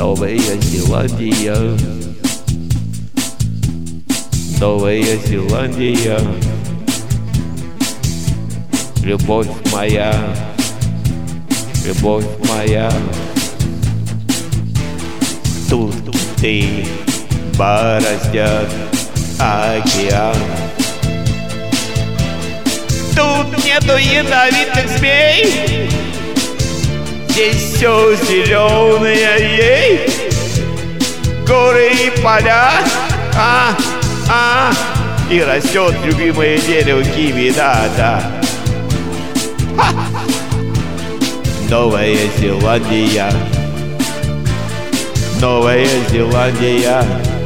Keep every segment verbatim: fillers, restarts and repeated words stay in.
Новая Зеландия, Новая Зеландия, любовь моя, любовь моя. Тут ты бороздят океан. Тут нету ядовитых змей, здесь все зеленое, ей. Горы и поля, а, а, и растет любимое дерево киви, да, да. Ха! Новая Зеландия, Новая Зеландия,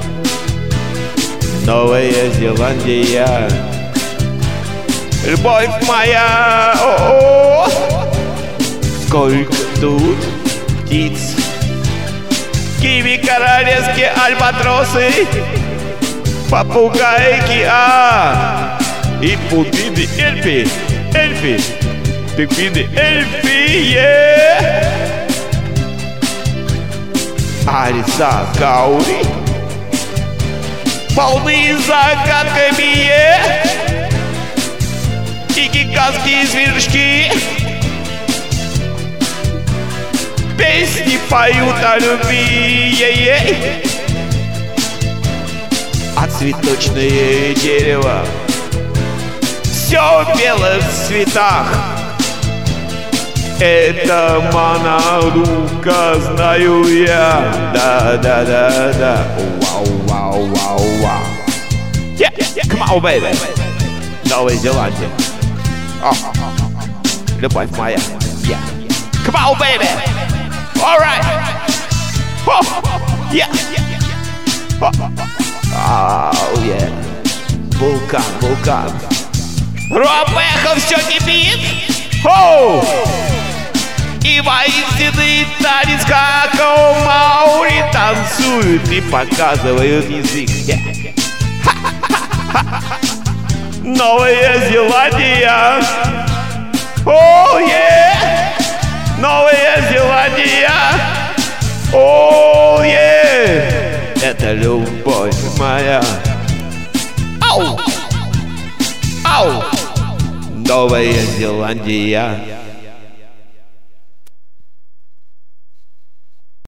Новая Зеландия, любовь моя. О-о-о. Сколько тут птиц, киви, королевские альбатросы, попугайки, а, и пунгвины, эльфи, эльфи, пингвины, эльфи, е. Ариса, каури, полны загадками, е. И гигантские зверушки песни поют о любви, е-е. А цветочное дерево все в белых цветах. Это Манадука, знаю я. Да-да-да-да. Вау-вау-вау-вау. Yeah, yeah, come on, baby. Новая Зеландия. Oh, любовь моя. Yeah. Come on, baby. All right. Oh, yeah. Oh, oh yeah. Вулкан, вулкан. Робеха все кипит. Oh! И воистины танец, как у Маури, танцуют и показывают язык. Yeah. Новая Зеландия. О, е! Новая Зеландия. О, е! Это любовь моя. Ау! Ау! Новая Зеландия.